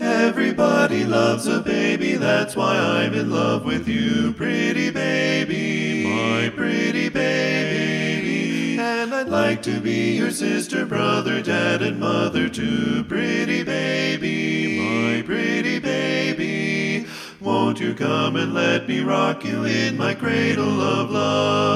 Everybody loves a baby, that's why I'm in love with you, pretty baby, my pretty baby. And I'd like to be your sister, brother, dad, and mother too, pretty baby, my pretty baby. Won't you come and let me rock you in my cradle of love?